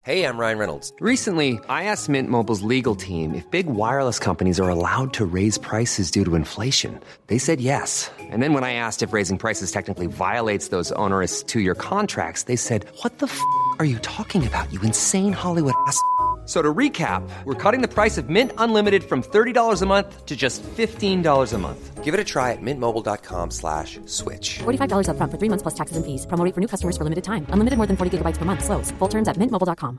Hey, I'm Ryan Reynolds. Recently, I asked Mint Mobile's legal team if big wireless companies are allowed to raise prices due to inflation. They said yes. And then when I asked if raising prices technically violates those onerous two-year contracts, they said, "What the f*** are you talking about, you insane Hollywood ass?" So to recap, we're cutting the price of Mint Unlimited from $30 a month to just $15 a month. Give it a try at mintmobile.com/switch. $45 up front for 3 months plus taxes and fees. Promo rate for new customers for limited time. Unlimited more than 40 gigabytes per month. Slows full terms at mintmobile.com.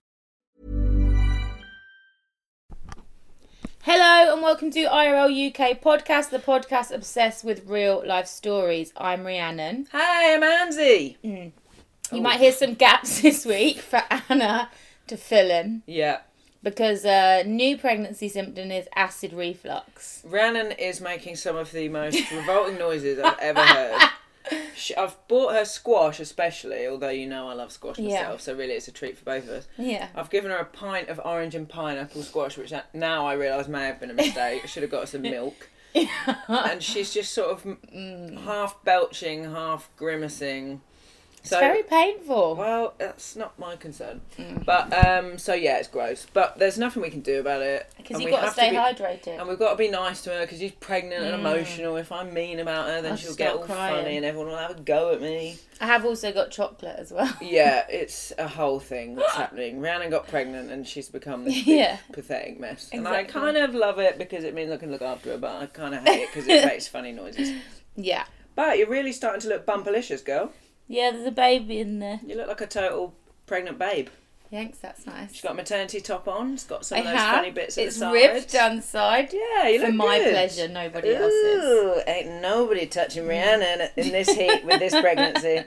Hello and welcome to IRL UK podcast, the podcast obsessed with real life stories. I'm Rhiannon. Hey, I'm Anzy. You might hear some gaps this week for Anna to fill in. Yeah. Because new pregnancy symptom is acid reflux. Rhiannon is making some of the most revolting noises I've ever heard. I've bought her squash especially, although you know I love squash myself, so really it's a treat for both of us. Yeah. I've given her a pint of orange and pineapple squash, which now I realise may have been a mistake. I should have got her some milk. And she's just sort of half belching, half grimacing. It's very painful. Well, that's not my concern. But, so yeah, it's gross. But there's nothing we can do about it. Because you've got to stay hydrated. And we've got to be nice to her because she's pregnant and emotional. If I'm mean about her, then she'll get all funny and everyone will have a go at me. I have also got chocolate as well. Yeah, it's a whole thing that's happening. Rhiannon got pregnant and she's become this big, pathetic mess. Exactly. And I kind of love it because it means I can look after her, but I kind of hate it because it makes funny noises. Yeah. But you're really starting to look bumpalicious, girl. Yeah, there's a baby in there. You look like a total pregnant babe. Thanks, that's nice. She's got a maternity top on. It's got some of those funny bits at the side. It's ripped down the side. Yeah, you look For my good. pleasure, nobody else's. Ain't nobody touching Rhiannon in this heat with this pregnancy.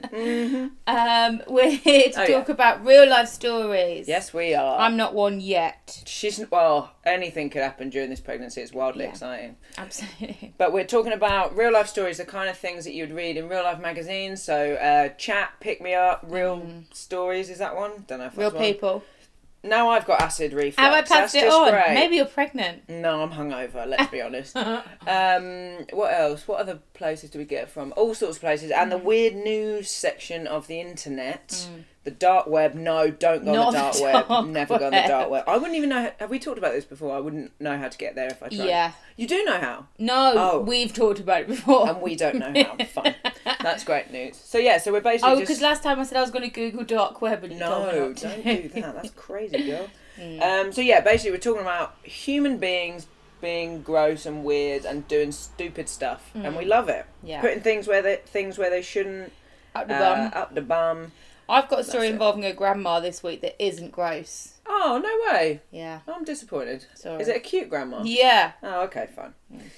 We're here to talk about real life stories. Yes, we are. I'm not one yet. Anything could happen during this pregnancy. It's wildly exciting. Absolutely. But we're talking about real life stories, the kind of things that you'd read in real life magazines. So, Chat, Pick Me Up, Real Stories, is that one? Don't know if that's Real people. Now I've got acid reflux. Have I passed it on? Great. Maybe you're pregnant. No, I'm hungover, let's be honest. What else? What other places do we get it from? All sorts of places. And the weird news section of the internet. The dark web. No, don't go on the dark web. Never go on the dark web. I wouldn't even know. Have we talked about this before? I wouldn't know how to get there if I tried. Yeah. You do know how? No, we've talked about it before. And we don't know how. Fine. That's great news. So yeah, so we're basically Oh, because last time I said I was going to Google dark web and you told me not to. Don't do that. That's crazy, girl. So yeah, basically we're talking about human beings being gross and weird and doing stupid stuff, and we love it. Yeah. Putting things where they shouldn't. Up the bum. Up the bum. I've got a story involving a grandma this week that isn't gross. Oh, no way. Yeah. I'm disappointed. Sorry. Is it a cute grandma? Yeah. Oh, okay, fine.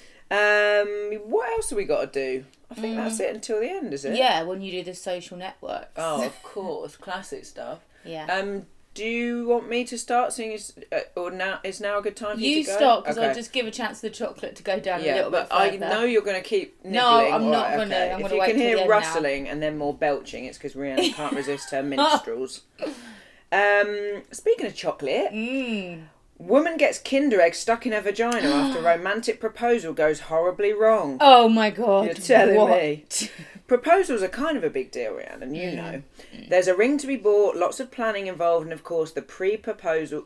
What else have we got to do? I think that's it until the end, is it? Yeah, when you do the social networks. Oh, of course. Classic stuff. Yeah. Do you want me to start seeing is now a good time for you to go? You start, because I'll just give a chance for the chocolate to go down a little bit further. I know you're going to keep nibbling. No, I'm not going to. I'm going to wait If you can hear till rustling and then more belching, it's because Rhiannon can't resist her minstrels. Speaking of chocolate, woman gets Kinder Egg stuck in her vagina after romantic proposal goes horribly wrong. Oh my God. You're telling me. Proposals are kind of a big deal, Rhiannon, you know. There's a ring to be bought, lots of planning involved, and of course the pre-proposal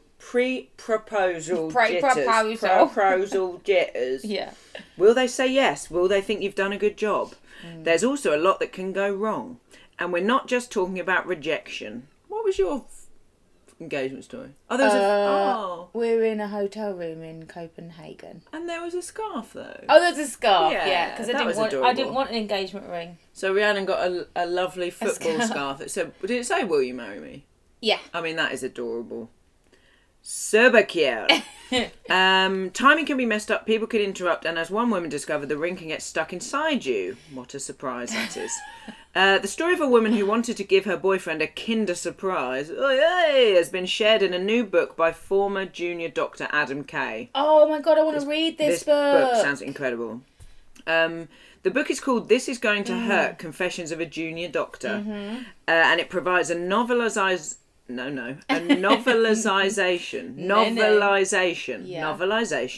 jitters. Yeah. Will they say yes? Will they think you've done a good job? There's also a lot that can go wrong. And we're not just talking about rejection. What was your engagement story? Oh, there was we're in a hotel room in Copenhagen. And there was a scarf though. Oh, there's a scarf. Yeah, because that I didn't want an engagement ring. So Rhiannon got a lovely football scarf that said, did it say, "Will you marry me"? Yeah. I mean, that is adorable. Super cute. Timing can be messed up, people can interrupt, and as one woman discovered, the ring can get stuck inside you. What a surprise that is. The story of a woman who wanted to give her boyfriend a Kinder surprise has been shared in a new book by former junior doctor Adam Kay. Oh my God, I want to read this book. This book sounds incredible. The book is called This Is Going to Hurt, Confessions of a Junior Doctor. And it provides a novelization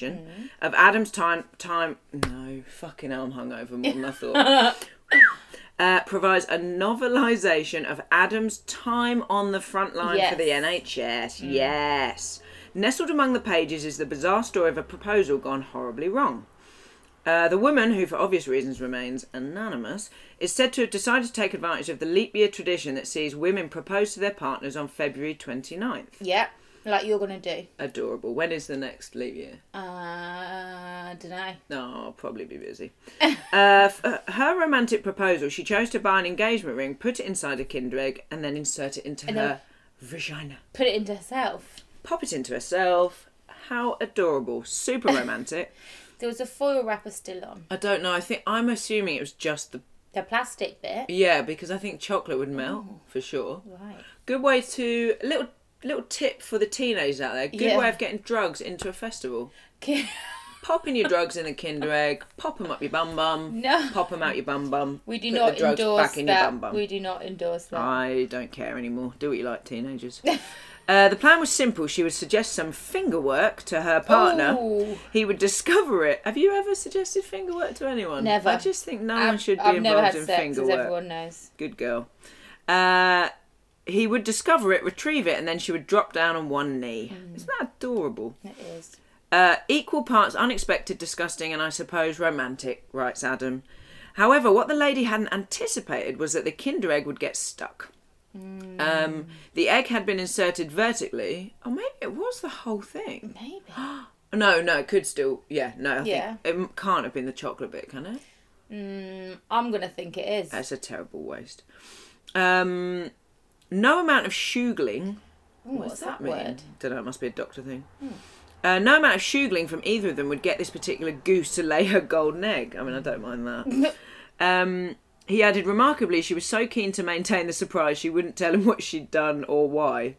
of Adam's time. No, fucking hell, I'm hungover more than I thought. provides a novelisation of Adam's time on the front line for the NHS. Yes. Nestled among the pages is the bizarre story of a proposal gone horribly wrong. The woman, who for obvious reasons remains anonymous, is said to have decided to take advantage of the leap year tradition that sees women propose to their partners on February 29th. Yeah, like you're going to do. Adorable. When is the next leap year? I don't know. No, I'll probably be busy. For her romantic proposal, she chose to buy an engagement ring, put it inside a Kinder Egg, and then insert it into her vagina. Put it into herself. Pop it into herself. How adorable. Super romantic. There was a foil wrapper still on. I don't know. I'm assuming it was just the plastic bit. Yeah, because I think chocolate would melt for sure. Right. Good way to little tip for the teenagers out there. Good way of getting drugs into a festival. Popping your drugs in a Kinder Egg. Pop them up your bum bum. No. Pop them out your bum bum. We do Put not the drugs endorse back in that. your bum bum. We do not endorse that. I don't care anymore. Do what you like, teenagers. The plan was simple. She would suggest some finger work to her partner. Ooh. He would discover it. Have you ever suggested finger work to anyone? Never. I just think no one should be I've never involved had in sex, finger as work. everyone knows. Good girl. He would discover it, retrieve it, and then she would drop down on one knee. Isn't that adorable? It is. Equal parts unexpected, disgusting, and I suppose romantic, writes Adam. However, what the lady hadn't anticipated was that the Kinder Egg would get stuck. The egg had been inserted vertically. Oh, maybe it was the whole thing. Maybe. No, it could still... Yeah, no, I Yeah. think it can't have been the chocolate bit, can it? I'm going to think it is. That's a terrible waste. No amount of shugling... What's that mean? word? Don't know, it must be a doctor thing. No amount of shugling from either of them would get this particular goose to lay her golden egg. I mean, I don't mind that. He added, remarkably, she was so keen to maintain the surprise she wouldn't tell him what she'd done or why.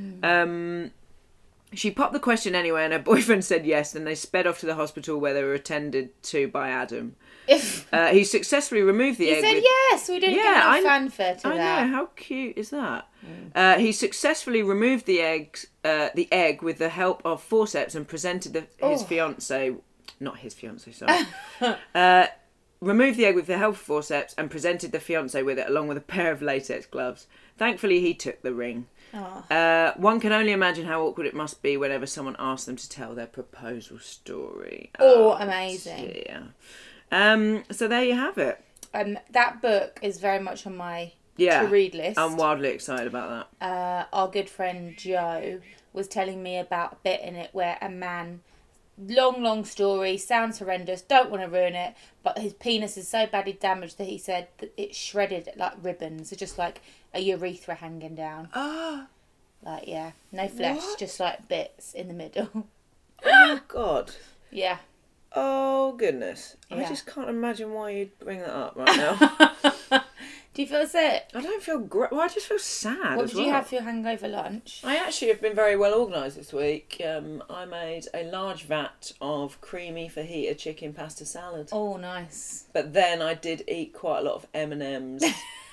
She popped the question anyway, and her boyfriend said yes, and they sped off to the hospital where they were attended to by Adam. He successily removed the egg. He said yes. We didn't give enough fanfare to that. I know. How cute is that? He successfully removed the egg with the help of forceps and presented his fiancée. Not his fiancée, sorry. Removed the egg with the help of forceps and presented the fiancé with it along with a pair of latex gloves. Thankfully, he took the ring. One can only imagine how awkward it must be whenever someone asks them to tell their proposal story. Amazing. Yeah. So there you have it. That book is very much on my to-read list. I'm wildly excited about that. Our good friend Joe was telling me about a bit in it where a man... Long story, sounds horrendous, don't want to ruin it, but his penis is so badly damaged that he said that it's shredded like ribbons. It's just like a urethra hanging down. Like, yeah, no flesh, just like bits in the middle. Oh, God. Yeah. Oh, goodness. Yeah. I just can't imagine why you'd bring that up right now. Do you feel sick? I don't feel great. Well, I just feel sad. What did you have for your hangover lunch? I actually have been very well organised this week. I made a large vat of creamy fajita chicken pasta salad. Oh, nice. But then I did eat quite a lot of M&Ms,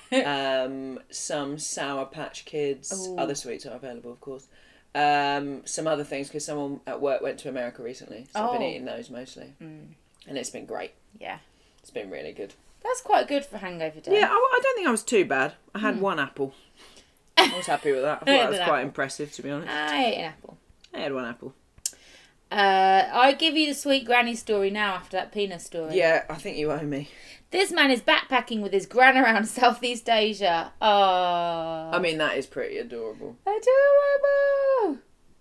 some Sour Patch Kids. Ooh. Other sweets are available, of course. Some other things, because someone at work went to America recently. So I've been eating those mostly. And it's been great. Yeah. It's been really good. That's quite good for hangover day. Yeah, I don't think I was too bad. I had one apple. I was happy with that. I thought that was quite impressive, to be honest. I ate an apple. I had one apple. I give you the sweet granny story now after that penis story. Yeah, I think you owe me. This man is backpacking with his gran around Southeast Asia. Oh. I mean, that is pretty adorable. Adorable!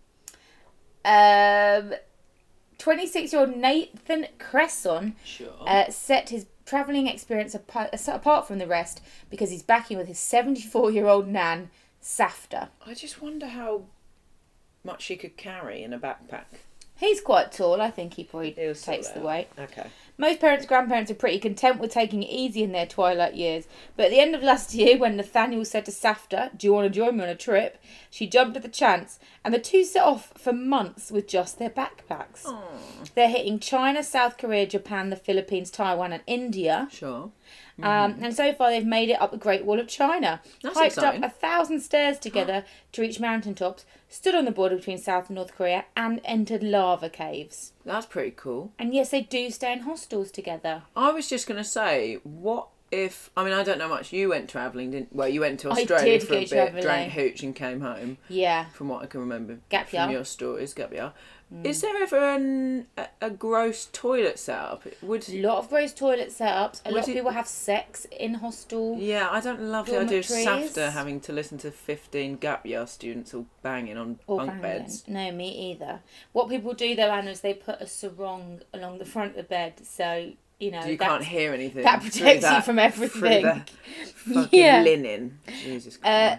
26-year-old Nathan Cresson set his travelling experience apart from the rest because he's backing with his 74-year-old nan, Safta. I just wonder how much she could carry in a backpack. He's quite tall. I think he probably takes the weight. Okay. Most grandparents are pretty content with taking it easy in their twilight years. But at the end of last year, when Nathaniel said to Safta, "Do you want to join me on a trip?" she jumped at the chance, and the two set off for months with just their backpacks. Aww. They're hitting China, South Korea, Japan, the Philippines, Taiwan, and India. Sure. And so far they've made it up the Great Wall of China. That's hiked exciting. up 1,000 stairs together to reach mountaintops, stood on the border between South and North Korea, and entered lava caves. That's pretty cool. And yes, they do stay in hostels together. I was just going to say, what I don't know much. You went travelling, didn't? Well, you went to I Australia did for a go bit, travelling. drank hooch, and came home. Yeah. From what I can remember Gap from year. your stories, Gap year. Is there ever a gross toilet set up? A lot of gross toilet setups. A lot of it- people have sex in hostel. Yeah, I don't love the idea of dormitories. SAFTA having to listen to 15 Gap year students all banging on Or bunk banging. beds. No, me either. What people do though, Anna, is they put a sarong along the front of the bed, so you know You that's- can't hear anything. that through protects you that- from through everything. the fucking Yeah. linen. Jesus Christ.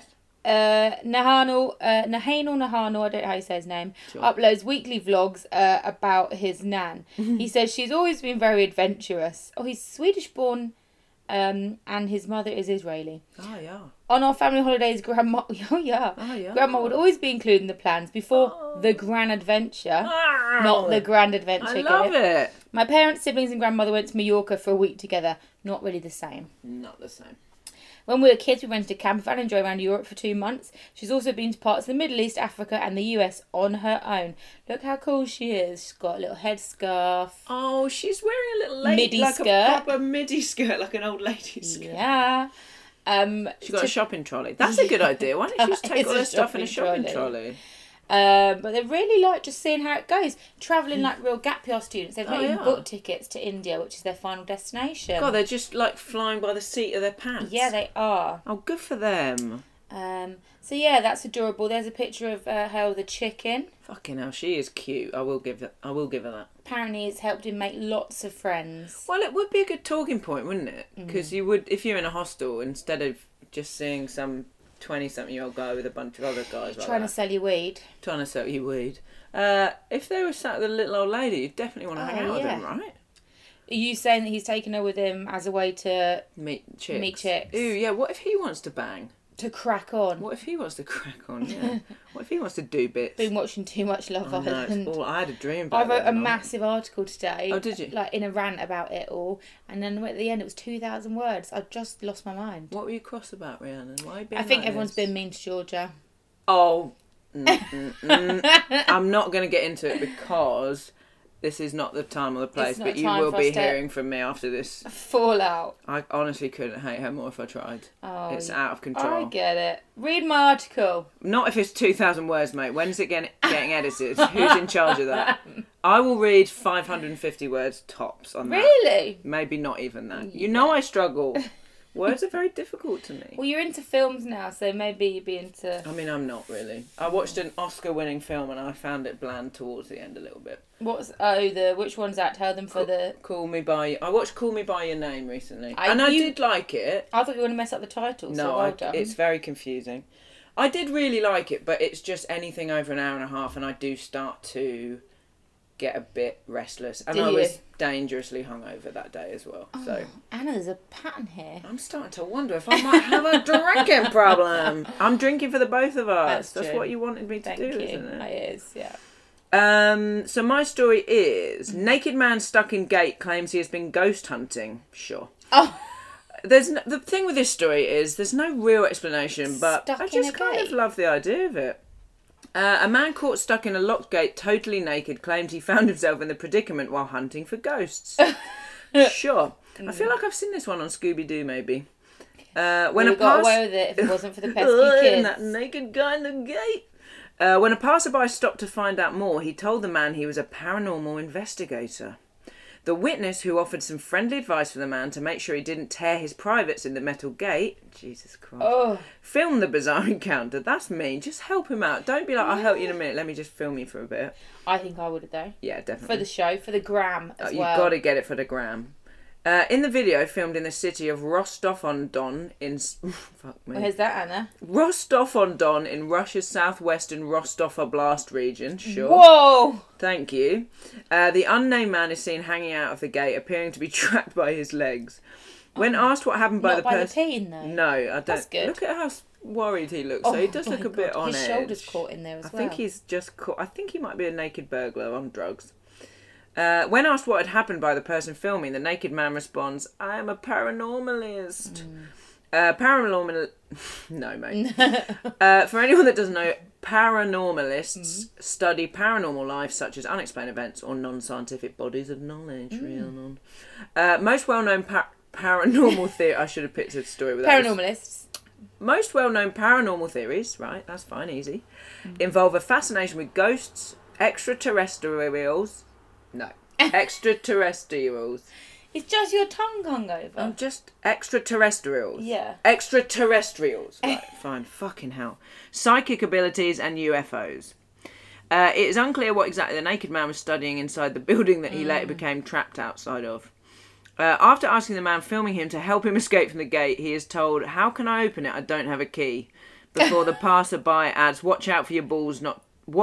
Nahanal, I don't know how you say his name, uploads weekly vlogs about his nan. He says she's always been very adventurous. Oh, he's Swedish born, and his mother is Israeli. Oh, yeah. On our family holidays, Grandma, yeah. Grandma would always be included in the plans before the grand adventure, not the grand adventure. I love it. My parents, siblings, and grandmother went to Mallorca for a week together. Not really the same. Not the same. When we were kids, we rented a camper van and drove around Europe for 2 months. She's also been to parts of the Middle East, Africa, and the US on her own. Look how cool she is. She's got a little headscarf. Oh, she's wearing a little Midi like skirt. a proper midi skirt, like an old lady skirt. Yeah. She's got a shopping trolley. That's a good idea. Why don't you just take It's all a her stuff in a shopping shopping trolley? But they really like just seeing how it goes. Travelling like real gap year students. They've not even yeah. booked tickets to India, which is their final destination. God, they're just like flying by the seat of their pants. Yeah, they are. Oh, good for them. So yeah, that's adorable. There's a picture of her with a chicken. Fucking hell, she is cute. I will give her that. Apparently, it's helped him make lots of friends. Well, it would be a good talking point, wouldn't it? Mm. Because you would, if you're in a hostel, instead of just seeing some 20-something-year-old guy with a bunch of other guys like Trying to that, sell you weed. trying to sell you weed. If they were sat with a little old lady, you'd definitely want to hang out with them, right? Are you saying that he's taken her with him as a way to Meet chicks. Meet chicks. Ooh, yeah, what if he wants to bang? crack on? What if he wants to crack on, yeah? What if he wants to do bits? Been watching too much Love I know, Island. it's all, I had a dream I about wrote it. a massive article today. Oh, did you? Like in a rant about it all, and then at the end it was 2,000 words. I just lost my mind. What were you cross about, Rhiannon? Why are you being I think like everyone's this? been mean to Georgia. Oh, I'm not going to get into it because this is not the time or the place, It's not but the you time will for be us to- hearing from me after this. Fallout. I honestly couldn't hate her more if I tried. Oh, It's out of control. I get it. Read my article. Not if it's 2,000 words, mate. When's it getting edited? Who's in charge of that? I will read 550 words tops on that. Really? Maybe not even that. You know I struggle. Words are very difficult to me. Well, you're into films now, so maybe you'd be into... I mean, I'm not really. I watched an Oscar-winning film and I found it bland towards the end a little bit. Which one's that? Tell them for the... I watched Call Me By Your Name recently. I did like it. I thought you were going to mess up the title, so No, well done. it's very confusing. I did really like it, but it's just anything over an hour and a half and I do start to get a bit restless. And Do I you? was dangerously hungover that day as well. So Anna, there's a pattern here. I'm starting to wonder if I might have a drinking problem. I'm drinking for the both of us. That's true. what you wanted me to Thank do, you. isn't it? It is, yeah. So my story is naked man stuck in gate claims he has been ghost hunting. Sure. Oh, The thing with this story is there's no real explanation, but Stuck I in just a kind gate. of love the idea of it. A man caught stuck in a locked gate, totally naked, claimed he found himself in the predicament while hunting for ghosts. Sure. I feel like I've seen this one on Scooby-Doo, maybe. we got away with it if it wasn't for the pesky And kids. that naked guy in the gate. When a passerby stopped to find out more, he told the man he was a paranormal investigator. The witness, who offered some friendly advice for the man to make sure he didn't tear his privates in the metal gate, Jesus Christ, Oh, filmed the bizarre encounter. That's me. Just help him out. Don't be like, I'll help you in a minute. Let me just film you for a bit. I think I would have though. Yeah, definitely. For the show, for the gram as You've well. got to get it for the gram. In the video, filmed in the city of Rostov-on-Don in... Fuck me. Where's that, Anna? Rostov-on-Don in Russia's southwestern Rostov Oblast region. Sure. Whoa! Thank you. The unnamed man is seen hanging out of the gate, appearing to be trapped by his legs. When asked what happened by Not the by the person... peen though. No, I don't. That's good. Look at how worried he looks. So he does Oh look my a bit God. on His edge. shoulder's caught in there as I well. think he's just caught... I think he might be a naked burglar on drugs. When asked what had happened by the person filming, the naked man responds, I am a paranormalist. Paranormal... No, mate. For anyone that doesn't know, paranormalists study paranormal life, such as unexplained events or non-scientific bodies of knowledge. Rhiannon. Most well-known paranormal theory. I should have picked a story with that. Paranormalists. Most well-known paranormal theories, right? That's fine, easy. Involve a fascination with ghosts, extraterrestrials. No, extraterrestrials. It's just your tongue hungover. Just extraterrestrials. Yeah. Extraterrestrials. Right, fine. Fucking hell. Psychic abilities and UFOs. It is unclear what exactly the naked man was studying inside the building that he later became trapped outside of. After asking the man filming him to help him escape from the gate, he is told, "How can I open it? I don't have a key." Before the passerby adds, "Watch out for your balls not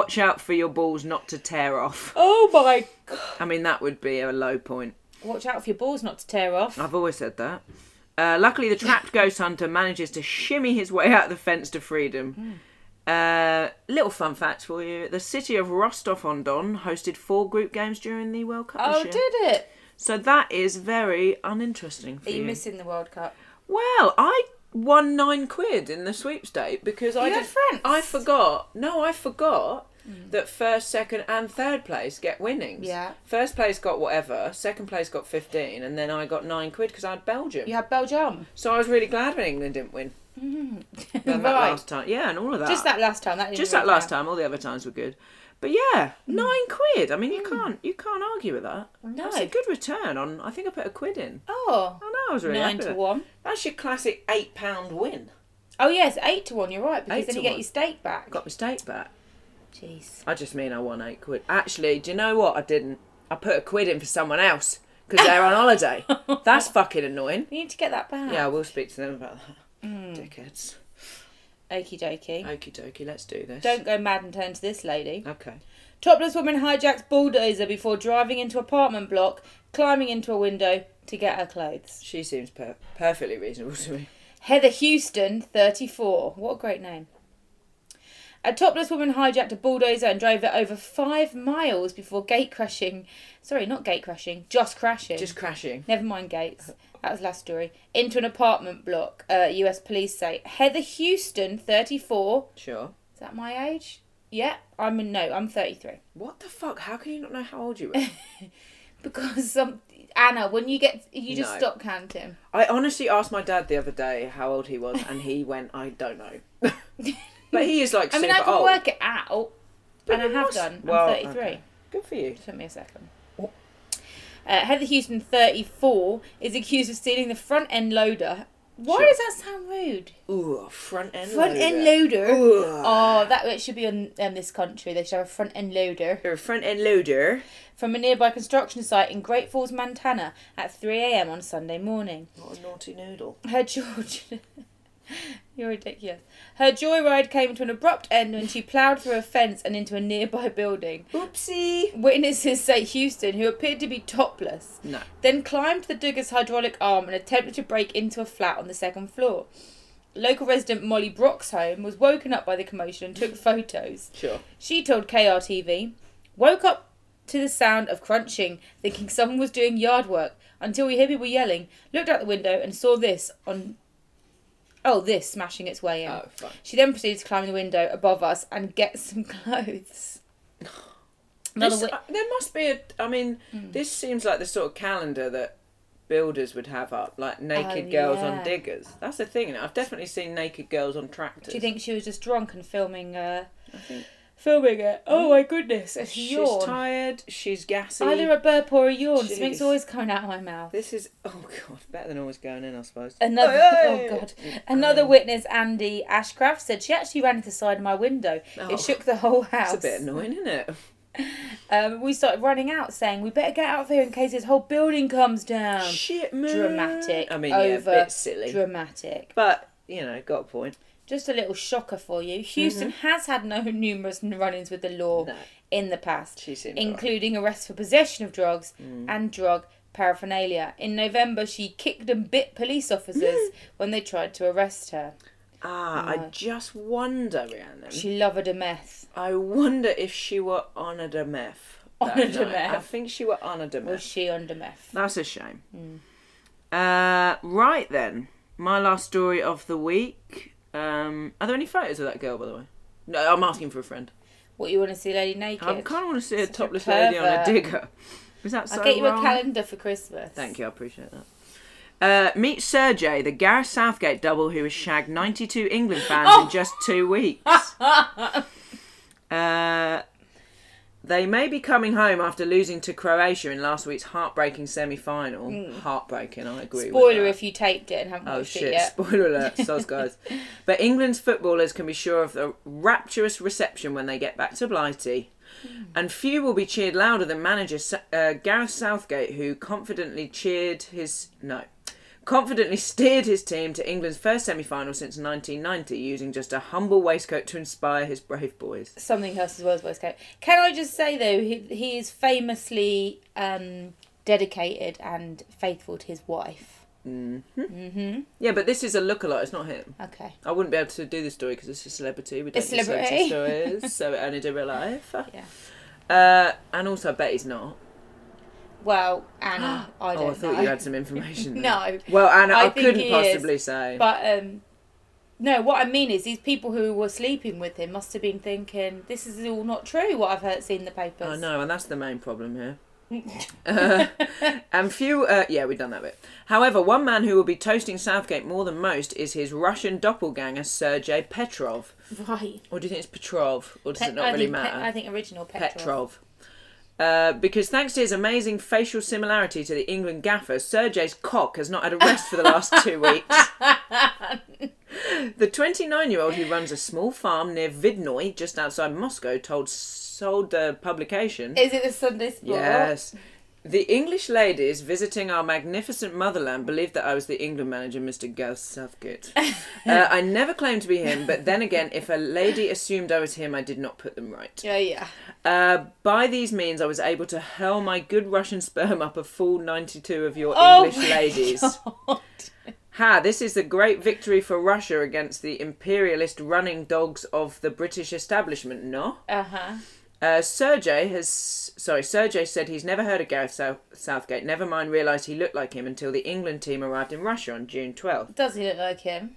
to tear off." Oh my God. I mean, that would be a low point. Watch out for your balls not to tear off. I've always said that. Luckily, the trapped ghost hunter manages to shimmy his way out the fence to freedom. Little fun facts for you. The city of Rostov-on-Don hosted 4 group games during the World Cup this Oh, year. did it? So that is very uninteresting for Are you. you missing the World Cup? Well, I won £9 in the sweepstake because I had France? I forgot. No, I forgot that first, second, and third place get winnings. Yeah. First place got whatever. Second place got 15, and then I got £9 because I had Belgium. You had Belgium. So I was really glad when England didn't win. Then that Right. last time, yeah, and all of that. Just that last time. Just that last time. All the other times were good. But yeah, £9. I mean, you can't argue with that. No. That's a good return on. I think I put £1 in. Oh. I know, I was really 9 happy. to 1. That's your classic £8 win. Oh yes, 8 to 1. You're right, because 8 then to you get 1. your steak back. Got my steak back. Jeez. I just mean I won £8. Actually, do you know what? I didn't. I put £1 in for someone else because they're on holiday. That's fucking annoying. You need to get that back. Yeah, I will speak to them about that. Dickheads. Okie dokie. Okie dokie, let's do this. Don't go mad and turn to this lady. Okay. Topless woman hijacks bulldozer before driving into apartment block, climbing into a window to get her clothes. She seems perfectly reasonable to me. Heather Houston, 34. What a great name. A topless woman hijacked a bulldozer and drove it over 5 miles before gate crashing. Sorry, not gate crashing, just crashing. Just crashing. Never mind gates. That was last story. Into an apartment block, US police say. Heather Houston, 34. Sure. Is that my age? Yeah, I'm 33. What the fuck? How can you not know how old you are? Because Anna, when you just No. stop counting. I honestly asked my dad the other day how old he was, and he went, "I don't know." But he is like I super mean, I can old. work it out, But and I you have must- done. I'm well, 33. okay. Good for you. Just give me a second. Heather Houston, 34, is accused of stealing the front end loader. Why Sure. does that sound rude? Ooh, front end Front end loader. Oh, it should be on this country. They should have a front end loader. You're a front end loader. From a nearby construction site in Great Falls, Montana, at 3 a.m. on Sunday morning. What a naughty noodle. You're ridiculous. Her joyride came to an abrupt end when she ploughed through a fence and into a nearby building. Oopsie. Witnesses say Houston, who appeared to be topless, No. then climbed the digger's hydraulic arm and attempted to break into a flat on the second floor. Local resident Molly Brock's home was woken up by the commotion and took photos. Sure. She told KRTV, "Woke up to the sound of crunching, thinking someone was doing yard work, until we heard people yelling, looked out the window and saw this smashing its way in. Oh, fine. She then proceeded to climb the window above us and get some clothes." There must be this seems like the sort of calendar that builders would have up, like naked girls yeah. on diggers. That's the thing. I've definitely seen naked girls on tractors. Do you think she was just drunk and filming it? Oh my goodness, a She's yawn. tired, she's gassy. Either a burp or a yawn. Jeez. Something's always coming out of my mouth. This is, oh God, better than always going in, I suppose. Another witness, Andy Ashcraft, said she actually ran into the side of my window. Oh. It shook the whole house. It's a bit annoying, isn't it? We started running out, saying, "We better get out of here in case this whole building comes down." Shit, man. Dramatic. I mean, yeah, a bit silly. Dramatic. But, got a point. Just a little shocker for you. Houston has had numerous run-ins with the law in the past, She seems including arrests for possession of drugs and drug paraphernalia. In November, she kicked and bit police officers when they tried to arrest her. I just wonder, Rhiannon. She loved a meth. I wonder if she were on a meth. On a meth. I think she were on a Was meth. she under meth? That's a shame. Right then. My last story of the week. Are there any photos of that girl, by the way? No, I'm asking for a friend. What, you want to see a lady naked? I kind of want to see a Such a topless lady on a pervert. digger. Is that so I'll get you wrong? a calendar for Christmas. Thank you, I appreciate that. Meet Sergey, the Gareth Southgate double who has shagged 92 England fans in just 2 weeks. They may be coming home after losing to Croatia in last week's heartbreaking semi-final. Heartbreaking, I agree with that. Spoiler if you taped it and haven't watched it yet. Spoiler alert, soz guys. But England's footballers can be sure of the rapturous reception when they get back to Blighty. And few will be cheered louder than manager Gareth Southgate, who confidently steered his team to England's first semi-final since 1990, using just a humble waistcoat to inspire his brave boys. Something else as well as waistcoat. Can I just say, though, he is famously dedicated and faithful to his wife. Yeah, but this is a lookalike, it's not him. Okay. I wouldn't be able to do this story because it's a celebrity. We don't A do celebrity. celebrity stories, so it only do real life. Yeah. And also, I bet he's not. Well, Anna, I don't know. I thought you had some information there. No. Well, Anna, I think couldn't he possibly is. say. But, no, what I mean is these people who were sleeping with him must have been thinking, this is all not true, what I've seen in the papers. I know, and that's the main problem here. And few, we've done that bit. However, one man who will be toasting Southgate more than most is his Russian doppelganger, Sergei Petrov. Right. Or do you think it's Petrov? Or does it not really matter? I think original Petrov. Because thanks to his amazing facial similarity to the England gaffer, Sergei's cock has not had a rest for the last 2 weeks. The 29-year-old who runs a small farm near Vidnoy, just outside Moscow, told the publication... Is it the Sunday Sport? Yes. The English ladies visiting our magnificent motherland believed that I was the England manager, Mr. Gareth Southgate. I never claimed to be him, but then again, if a lady assumed I was him, I did not put them right. Yeah. By these means, I was able to hurl my good Russian sperm up a full 92 of your English ladies. God. This is a great victory for Russia against the imperialist running dogs of the British establishment, no? Sergei said he's never heard of Gareth Southgate, never mind realised he looked like him until the England team arrived in Russia on June 12th. Does he look like him?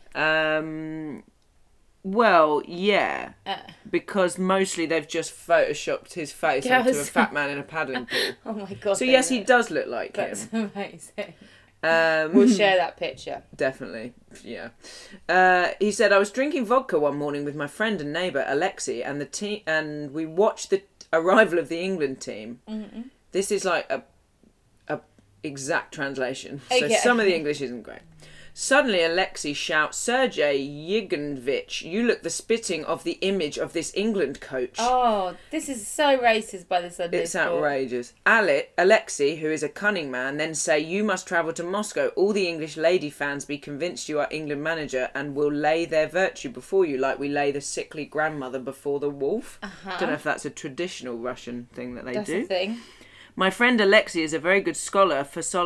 Well, yeah. Because mostly they've just photoshopped his face onto a fat man in a paddling pool. Oh my God. So yes, he does look like That's him. amazing. We'll share that picture. Definitely, yeah. He said, I was drinking vodka one morning with my friend and neighbour Alexei, and we watched the arrival of the England team. Mm-hmm. This is like a exact translation, so some of the English isn't great. Suddenly Alexei shouts, Sergei Yegorevich, you look the spitting of the image of this England coach. Oh, this is so racist by the Sunday It's Sport. outrageous. Alexei, who is a cunning man, then say, you must travel to Moscow. All the English lady fans be convinced you are England manager and will lay their virtue before you like we lay the sickly grandmother before the wolf. Don't know if that's a traditional Russian thing that they do. That's a thing. My friend Alexei is a very good scholar,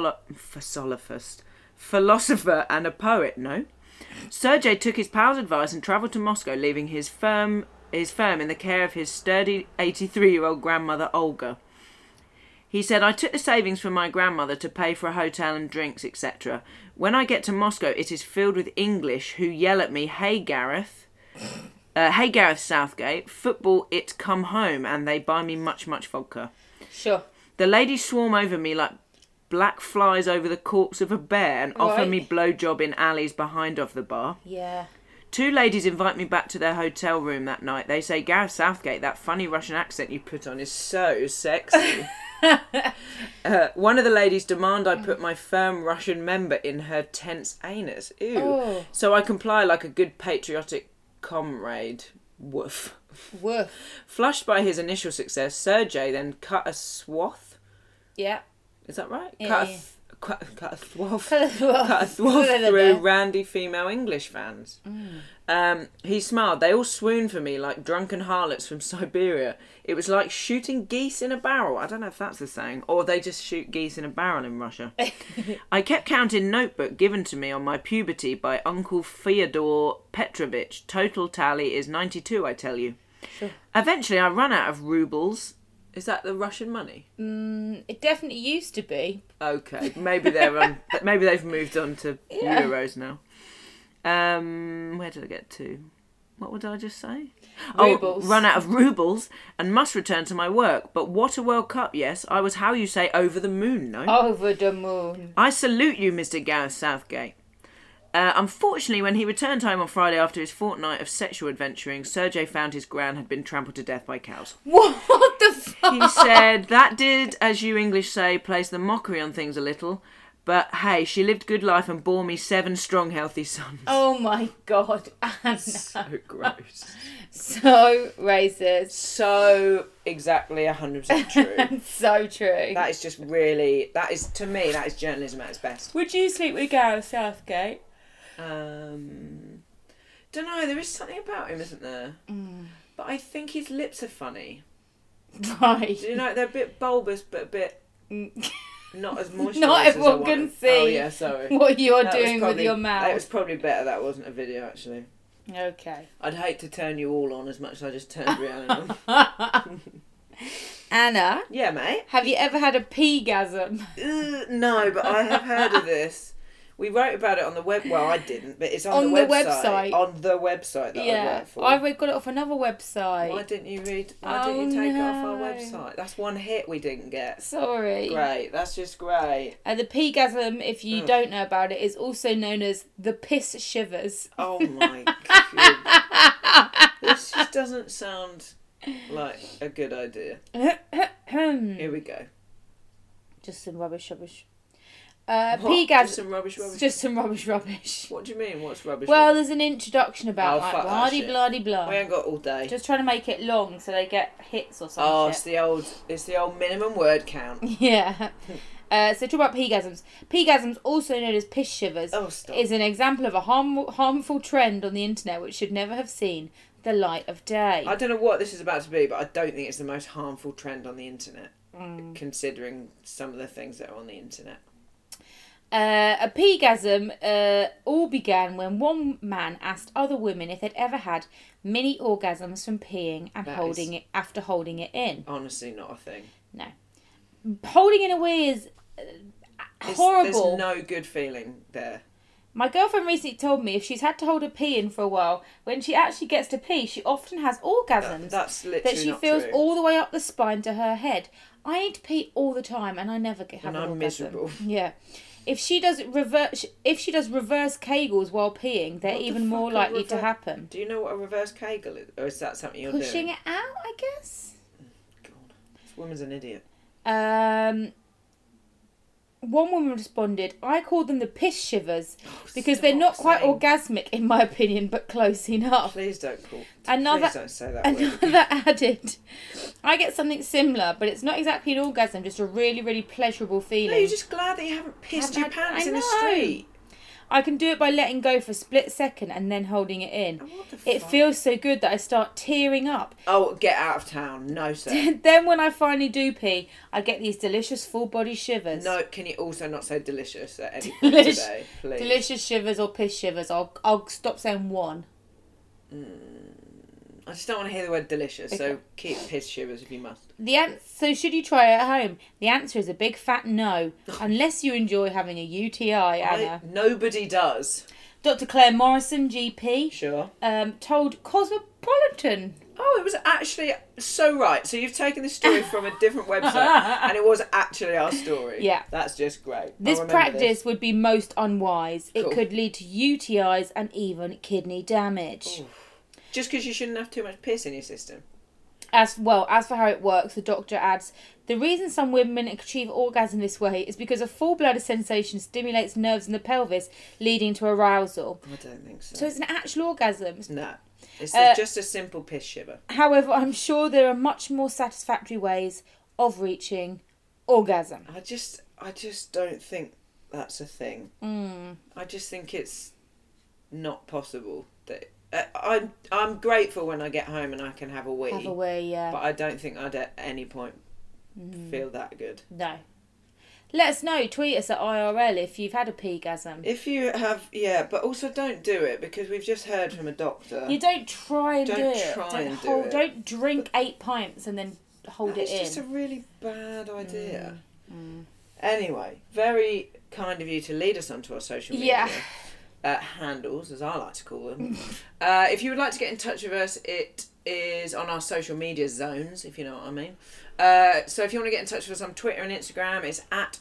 philosopher and a poet, no? Sergei took his pal's advice and travelled to Moscow, leaving his firm in the care of his sturdy 83-year-old grandmother, Olga. He said, I took the savings from my grandmother to pay for a hotel and drinks, etc. When I get to Moscow, it is filled with English who yell at me, hey Gareth Southgate, football, it come home, and they buy me much, much vodka. Sure. The ladies swarm over me like black flies over the corpse of a bear and offer me blowjob in alleys behind of the bar. Yeah. 2 ladies invite me back to their hotel room that night. They say, Gareth Southgate, that funny Russian accent you put on is so sexy. One of the ladies demand I put my firm Russian member in her tense anus. Ew. Oh. So I comply like a good patriotic comrade. Woof. Woof. Flushed by his initial success, Sergei then cut a swath. Yeah. Is that right? Yeah, Cut a swath through randy female English fans. He smiled. They all swooned for me like drunken harlots from Siberia. It was like shooting geese in a barrel. I don't know if that's the saying. Or they just shoot geese in a barrel in Russia. I kept counting notebook given to me on my puberty by Uncle Fyodor Petrovich. Total tally is 92, I tell you. Sure. Eventually I ran out of rubles. Is that the Russian money? It definitely used to be. Okay, maybe maybe they've moved on to euros now. Where did I get to? What would I just say? Rubles. Oh, run out of rubles and must return to my work. But what a World Cup, yes. I was, how you say, over the moon, no? Over the moon. I salute you, Mr. Gareth Southgate. Unfortunately, when he returned home on Friday after his fortnight of sexual adventuring, Sergei found his gran had been trampled to death by cows. What the fuck? He said, that did, as you English say, place the mockery on things a little. But hey, she lived good life and bore me 7 strong, healthy sons. Oh my God, Anna. So gross. So racist. So exactly 100% true. So true. That is just really, that is, to me, that is journalism at its best. Would you sleep with Gareth Southgate? Don't know, there is something about him, isn't there? But I think his lips are funny. Right. Do you know, they're a bit bulbous, but a bit not as moisturised. Not as everyone I can want. see Oh yeah, sorry. what you're That was doing probably- with your That mouth. was probably better. That wasn't a video, actually. Okay. I'd hate to turn you all on as much as I just turned Rhiannon on. Anna, Yeah, mate. have you ever had a pee-gasm? No, but I have heard of this. We wrote about it on the web. Well, I didn't, but it's on the website. On the website that I Yeah, wrote for. I got it off another website. Why didn't you read? Why didn't you take it off our website? That's one hit we didn't get. Sorry. Great. That's just great. The pee-gasm, if you don't know about it, is also known as the piss shivers. Oh my god. This just doesn't sound like a good idea. Here we go. Just some rubbish. What? Pee-gasm. Just some rubbish. Just some rubbish. What do you mean? What's rubbish? Well, there's an introduction about Oh, like fuck that blah shit. blah blah. we ain't got all day. Just trying to make it long so they get hits or something. Oh, it's the old minimum word count. Yeah. So talk about pee-gasms. Pee-gasms, also known as piss shivers, Oh, stop. is an example of a harmful trend on the internet which should never have seen the light of day. I don't know what this is about to be, but I don't think it's the most harmful trend on the internet, considering some of the things that are on the internet. A pee-gasm all began when one man asked other women if they'd ever had mini orgasms from peeing and after holding it in. Honestly, not a thing. No. Holding in a wee is horrible. There's no good feeling there. My girlfriend recently told me if she's had to hold a pee in for a while, when she actually gets to pee, she often has orgasms. That's literally that she not feels true. all the way up the spine to her head. I need to pee all the time, and I never have And an I'm orgasm. miserable. Yeah, if she does reverse kegels while peeing, they're What the even more fuck are likely to happen. Do you know what a reverse kegel is, or is that something you're Pushing doing? it out, I guess. God, this woman's an idiot. One woman responded, I call them the piss shivers because stop they're not quite saying- orgasmic in my opinion, but close enough. Please don't call. Another- Please don't say that word. Another added, I get something similar, but it's not exactly an orgasm, just a really, really pleasurable feeling. No, you're just glad that you haven't pissed your Haven't- pants I in the know. street. I can do it by letting go for a split second and then holding it in. Oh, what the It fuck? feels so good that I start tearing up. Oh, get out of town. No, sir. Then when I finally do pee, I get these delicious full body shivers. No, can you also not say delicious at any point today, please? Delicious shivers or piss shivers. I'll stop saying one. I just don't want to hear the word delicious, so Okay. keep piss shivers if you must. So should you try it at home? The answer is a big fat no, unless you enjoy having a UTI, Anna. Nobody does. Dr. Claire Morrison, GP, Sure. told Cosmopolitan. Oh, it was actually so right. So you've taken this story from a different website, and it was actually our story. Yeah. That's just great. This I'll remember practice this. would be most unwise. It Cool. could lead to UTIs and even kidney damage. Just because you shouldn't have too much piss in your system. As for how it works, the doctor adds, the reason some women achieve orgasm this way is because a full bladder sensation stimulates nerves in the pelvis, leading to arousal. I don't think so. So it's an actual orgasm. No. It's just a simple piss shiver. However, I'm sure there are much more satisfactory ways of reaching orgasm. I just don't think that's a thing. I just think it's not possible. That I'm grateful when I get home and I can have a wee. Have a way, yeah. But I don't think I'd at any point feel that good. No. Let us know. Tweet us at IRL if you've had a pee-gasm. If you have, yeah, but also don't do it because we've just heard from a doctor. You don't try and Don't do it. try and do it. Don't drink 8 pints and then hold it It's in. just a really bad idea. Anyway, very kind of you to lead us onto our social media. Yeah. handles, as I like to call them. If you would like to get in touch with us, it is on our social media zones, if you know what I mean. So if you want to get in touch with us on Twitter and Instagram, it's at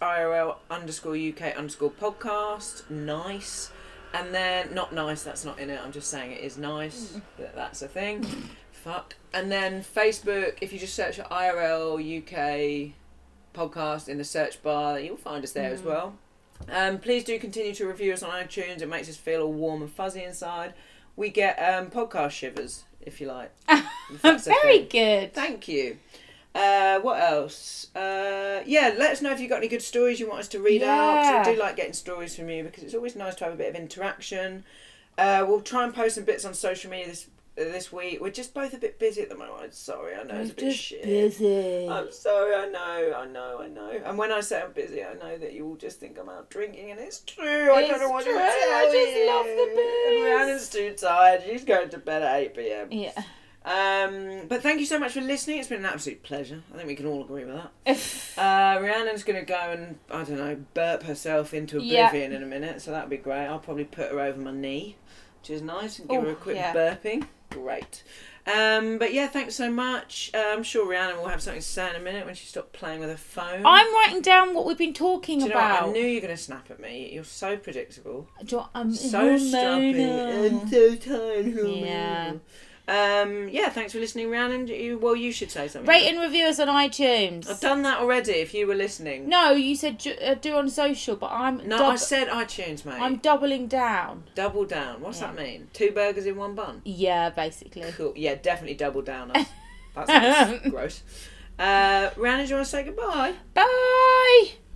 IRL_UK_podcast. Nice. And then, not nice, that's not in it, I'm just saying it is nice. That's a thing. Fuck. And then Facebook, if you just search for IRL UK podcast in the search bar, you'll find us there as well. Please do continue to review us on iTunes. It makes us feel all warm and fuzzy inside. We get podcast shivers, if you like. If that's a Very thing. good. Thank you. What else? Yeah, let us know if you've got any good stories you want us to read out, because we do like getting stories from you, because it's always nice to have a bit of interaction. We'll try and post some bits on social media this week. We're just both a bit busy at the moment. Sorry, I know it's a bit shit. Busy. I'm sorry, I know. And when I say I'm busy, I know that you all just think I'm out drinking, and it's true. I don't know what to tell you. I just love the booze. And Rhiannon's too tired. She's going to bed at 8 p.m. Yeah. But thank you so much for listening. It's been an absolute pleasure. I think we can all agree with that. Rhiannon's going to go and, I don't know, burp herself into oblivion in a minute, so that'll be great. I'll probably put her over my knee, which is nice, and give her a quick burping. Great. But yeah, thanks so much. I'm sure Rhiannon will have something to say in a minute when she stopped playing with her phone. I'm writing down what we've been talking Do you know about. what? I knew you were going to snap at me. You're so predictable. I'm So strappy. I'm so tired. Yeah. Yeah, thanks for listening, Rhiannon. You should say something. Rate and review us on iTunes. I've done that already, if you were listening. No, you said do on social, but I'm... No, I said iTunes, mate. I'm doubling down. Double down. What's that mean? 2 burgers in 1 bun? Yeah, basically. Cool. Yeah, definitely double down. That sounds gross. Rhiannon, do you want to say goodbye? Bye!